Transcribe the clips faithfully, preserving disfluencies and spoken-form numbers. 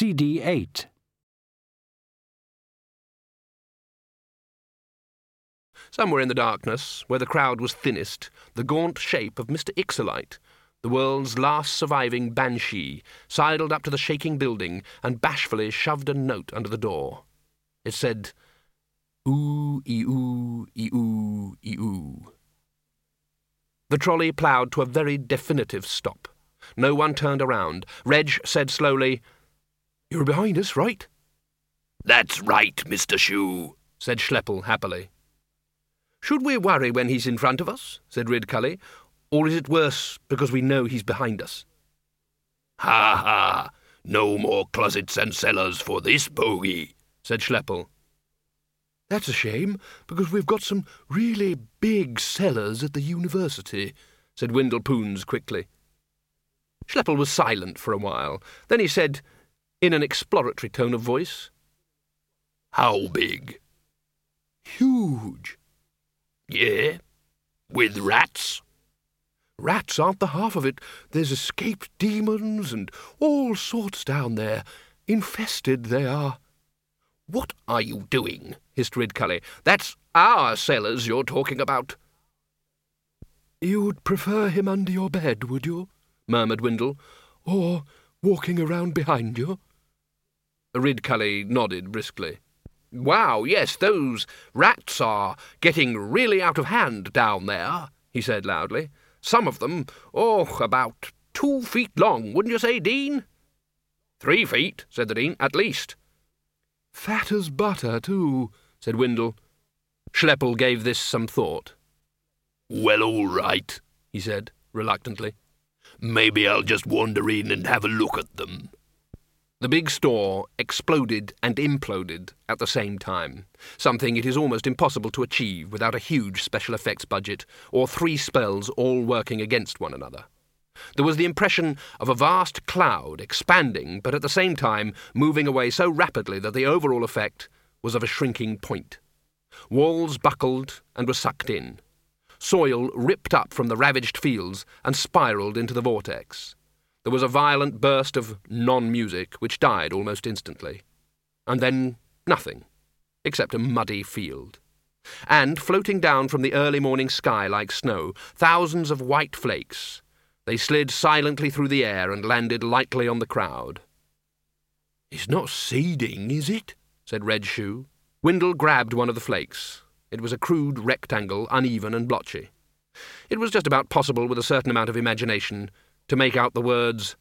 C D eight. Somewhere in the darkness, where the crowd was thinnest, the gaunt shape of Mister Ixolite, the world's last surviving banshee, sidled up to the shaking building and bashfully shoved a note under the door. It said, "Ooh-ee-ooh, ee-ooh, ee-ooh." The trolley ploughed to a very definitive stop. No one turned around. Reg said slowly, "You're behind us, right?" "That's right, Mister Shoe," said Schleppel happily. "Should we worry when he's in front of us?" said Ridcully, "or is it worse because we know he's behind us?" "Ha ha! No more closets and cellars for this bogey," said Schleppel. "That's a shame, because we've got some really big cellars at the university," said Windle Poons quickly. Schleppel was silent for a while. Then he said, in an exploratory tone of voice, "How big?" "Huge." "Yeah? With rats?" "Rats aren't the half of it. There's escaped demons and all sorts down there. Infested they are." "What are you doing?" hissed Ridcully. "That's our cellars you're talking about." "You'd prefer him under your bed, would you?" murmured Windle. "Or walking around behind you?" Ridcully nodded briskly. "Wow, yes, those rats are getting really out of hand down there," he said loudly. "Some of them, oh, about two feet long, wouldn't you say, Dean?" "Three feet," said the Dean, "at least." "Fat as butter, too," said Windle. Schleppel gave this some thought. "Well, all right," he said, reluctantly. "Maybe I'll just wander in and have a look at them." The big store exploded and imploded at the same time, something it is almost impossible to achieve without a huge special effects budget or three spells all working against one another. There was the impression of a vast cloud expanding, but at the same time moving away so rapidly that the overall effect was of a shrinking point. Walls buckled and were sucked in. Soil ripped up from the ravaged fields and spiralled into the vortex. There was a violent burst of non-music, which died almost instantly. And then nothing, except a muddy field. And, floating down from the early morning sky like snow, thousands of white flakes. They slid silently through the air and landed lightly on the crowd. "It's not seeding, is it?" said Red Shoe. Windle grabbed one of the flakes. It was a crude rectangle, uneven and blotchy. It was just about possible, with a certain amount of imagination, to make out the words,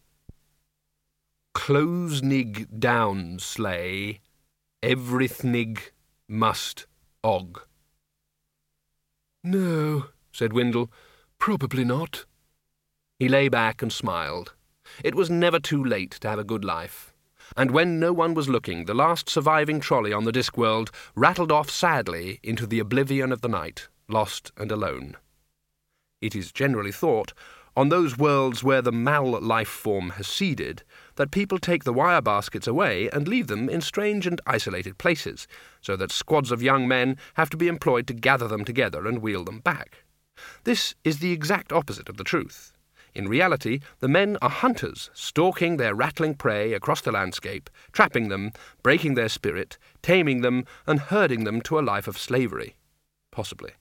"Closnig down, slay, everythnig must og." "No," said Windle, "probably not." He lay back and smiled. It was never too late to have a good life. And when no one was looking, the last surviving trolley on the Discworld rattled off sadly into the oblivion of the night, lost and alone. It is generally thought, on those worlds where the mal life form has seeded, that people take the wire baskets away and leave them in strange and isolated places, so that squads of young men have to be employed to gather them together and wheel them back. This is the exact opposite of the truth. In reality, the men are hunters, stalking their rattling prey across the landscape, trapping them, breaking their spirit, taming them, and herding them to a life of slavery. Possibly.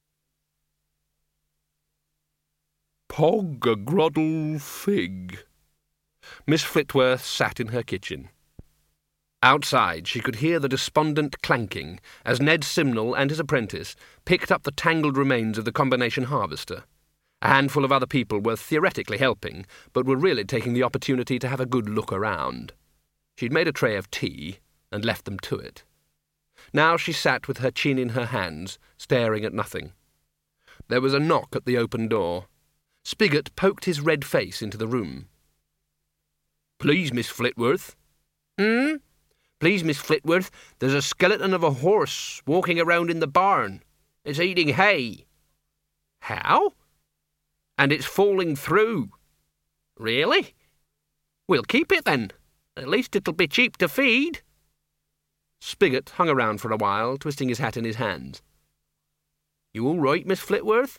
"Pog a groddle fig." Miss Flitworth sat in her kitchen. Outside she could hear the despondent clanking as Ned Simnel and his apprentice picked up the tangled remains of the combination harvester. A handful of other people were theoretically helping, but were really taking the opportunity to have a good look around. She'd made a tray of tea and left them to it. Now she sat with her chin in her hands, staring at nothing. There was a knock at the open door. Spigot poked his red face into the room. "Please, Miss Flitworth." "Hmm? "Please, Miss Flitworth, there's a skeleton of a horse walking around in the barn. It's eating hay." "How?" "And it's falling through." "Really? We'll keep it then. At least it'll be cheap to feed." Spigot hung around for a while, twisting his hat in his hands. "You all right, Miss Flitworth?"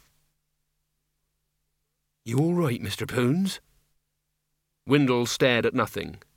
"You all right, Mister Poons?" Windle stared at nothing.